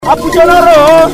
Apuchonoro,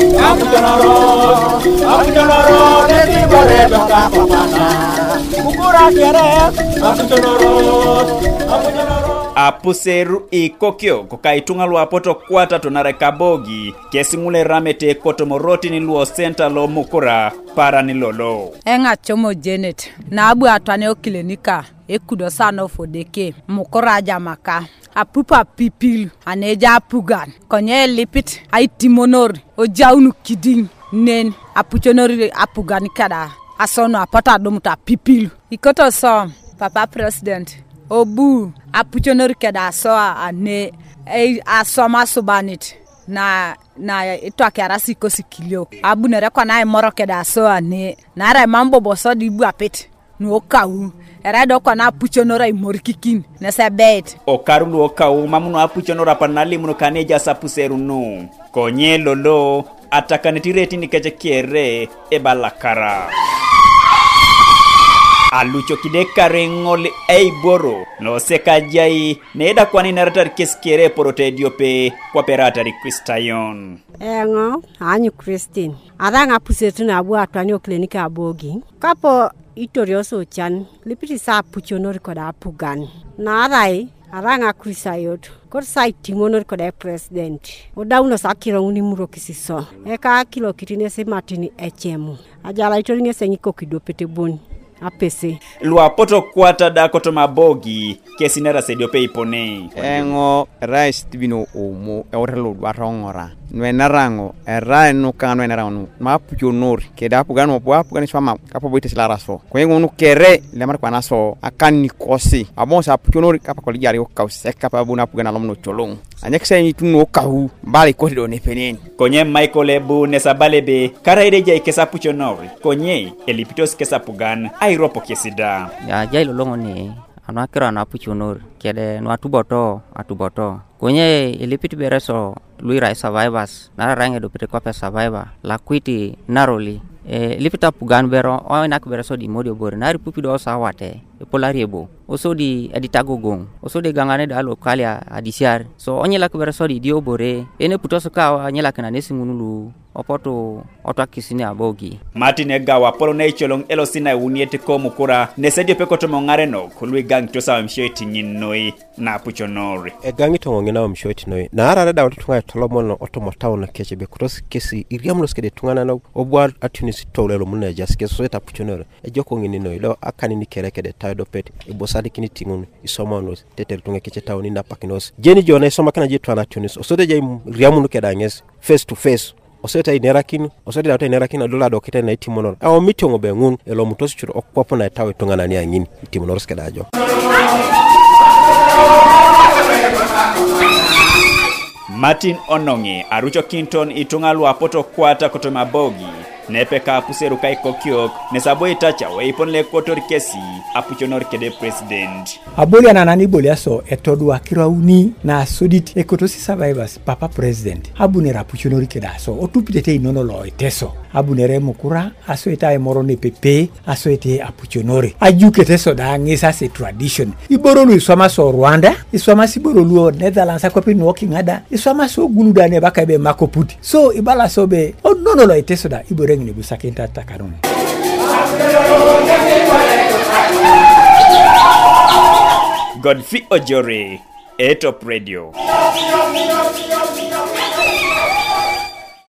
neti bare toka papana. Mukura kere, apuchonoro. Apuseru ikokyo kokaitunga luapoto kwata tonareka bogi kesingule ramete kotomoroti ni luo senta lo mukura para ni lolo. Enga chomo Janet na abu atwane okilinika ekudo sana ofodeke mukura jamaka. Apupa pipilu aneja apugan konye lipit ay timonori o jaunu kiding nen apuchonori apugan kada asono apata domuta pipilu ikoto so papa president obu apuchonori kada so ane asoma subanit na ito akarasi kosikilio abu nere kwa na moro kada so ane na ra mambo boso di bu apet no kawu era do kwa na apuchonora imorikikin na sabet o karulu o kawu mamuno apuchonora panali muno kaneja sapuseru no konye lolo atakanetire ni keje kiere e balakara alucho kideka rengole eiboro no seka jai neda kwani naratar keskiere porote diope kwa perata Christayon engo anyu Christine aranga pusetu na abu atwani o klinika abogi kapo itorioso chan lipiti sa puchonori koda apugan na arai aranga Chrisayot kor sai timonori koda president odauno sakiro uni muro kisiso eka kilo kitine se matini echemu ajala itoringe senyiko kidopete boni apese luapoto kwata dakoto mabogi kesinera sediope ipone engo rice tibino omo orelo barongora nwenarango era no kanwe narano mapuchonori keda pugan mo pugan swama kapo boite silaraso kwengo no kere le mar kwa naso akani kosi abon sa puchonori kapa ko liari o kause kapa buna pugan alomno cholong anyekse ni tuno kahu bali ko do ne penen konye Michael Ebu nesabalebe karaide jai kesa puchonori konye elipitos kesa pugan airopo kesida ya jailo longoni anakira na puchonori kede no atuboto konye elipiti bereso luira survivors na range do pete kwa survivor la kwiti naroli lipita pugan bero o nak bereso di modio bor na ripupi do sawate polariebo oso di editagogong oso de gangane da lokalia adisiar so onyela ku bereso di dio bore ene putoso ka anyela kana nesingunulu opoto otwakisini abogi Martin Egawa polo na icholong elosina uniete ko mukura nesedio pekoto mongareno kulwi gang tosa mshoti nyinoi na puchonori gangi to ngena mshoti noi na ara da tunga tolomono otomotaw na keche be cross kesi iriamuno skede tungana na obwa atunisi tolelo munna jaske so eta puchonori e joko ngini noi lo akani ni kerekede taydo pet e bosadi kini tingun isomono tetel tunga keche tawni na pakinos jeni jona isoma kana jitwana tunis osode jay riamuno keda nges face to face oseta inerakin oseta data inerakin dola do kita na timonor aw mitongo be ngun elo mutos churo okwapo na tawe tongana ni angini timonor skedajo Martin Ononge arucho Kinton itunga luapoto kwata kotoma bogi nepeka apuseru kai kokiok nesabo itacha weiponle kotor kesi apuchonor kede president aboli anani boli aso etodwa kirauni na sodit ekotosi survivors papa president abunera apuchonor kede aso otupitete inono lo eteso abunere mukura aso etae morone pepe aso ete apuchonori ajukete so da ngisa se tradition iborolu isoma so Rwanda isoma siborolu Netherlands akopi walking ada isoma so guluda ne bakabe makoputi so ibala sobe onono lo eteso da ibore ngine busakenta takarun Godfrey Ojore Etop Radio